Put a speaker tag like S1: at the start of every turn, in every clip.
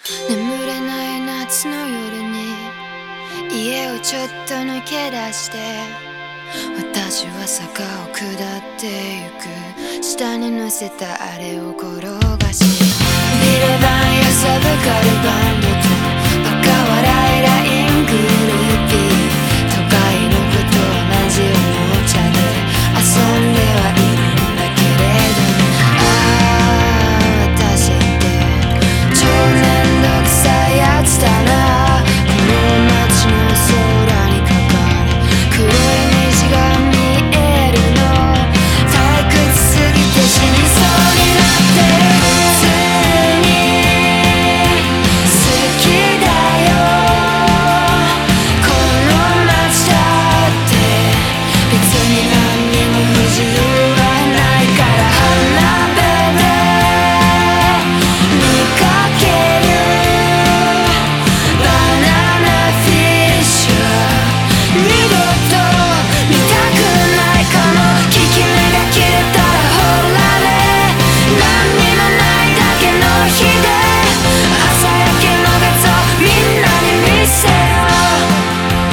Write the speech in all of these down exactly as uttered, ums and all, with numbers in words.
S1: 眠れない夏の夜に家をちょっと抜け出して、私は坂を下ってゆく。下に乗せたあれを転がし、ビレバンやサブカルバンドとバカ笑いライングルーピー、都会の子と同じおもちゃで遊んではいるんだけれども、ああ私って超めんどくさいやつだな。この街の空にかかる黒い虹が見えるの、退屈すぎて死にそうになってる。普通に好きだよこの街だって、別に何にも不自由はないから。花辺で見かけるバナナフィッシュ、二度と見たくないかも。効き目が切れたらほらね、何にもないだけの日で朝焼けの画像みんなに見せよう。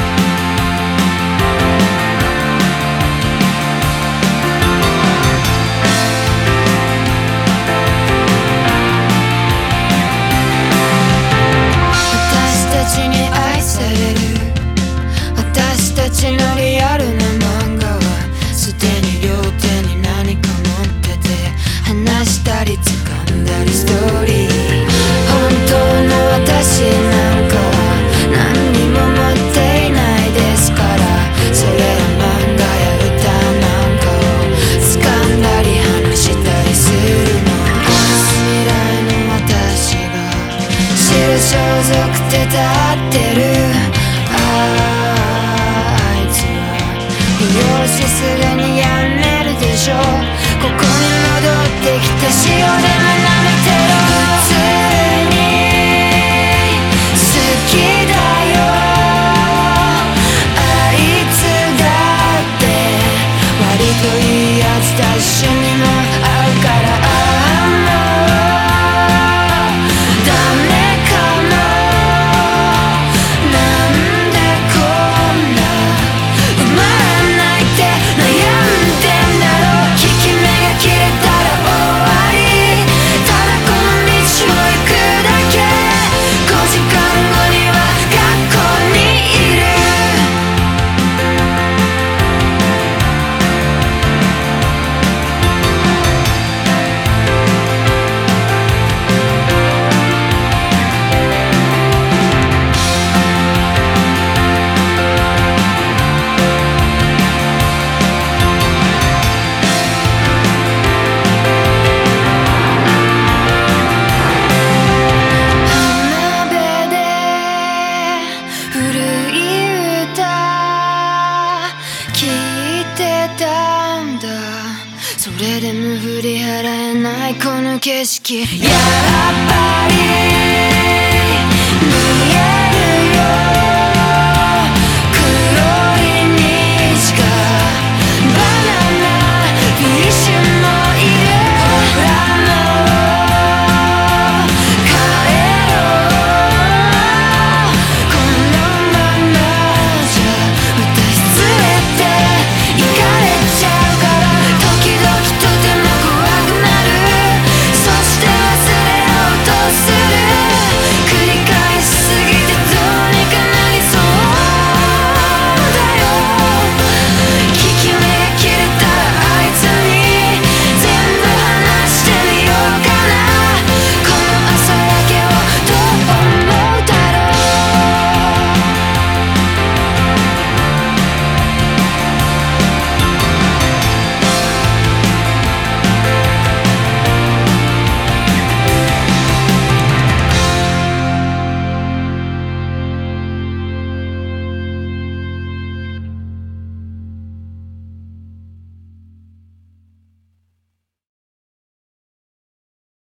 S1: 私たちに愛される私たちのリアルな漫画は、すでに両手に何か持ってて話したり掴んだりストーリー。本当の私なんかは何にも持っていないですから、それら漫画や歌なんかを掴んだり話したりするの。ああ未来の私が知る装束って立ってる。あああいつは利用しすぐにやめるでしょ。ここに戻ってきて塩でも舐めてろ。普通に好きだよあいつだって、割といいやつだ趣味も合うから。ああもうダメかも、なんでこんな埋まらないって悩んでんだろう。効き目が切れたら終わり、ただこの道を行くだけ。ごじかんごには学校にいる。浜辺で古い歌聞いてたんだ。それでも振り払えないこの景色。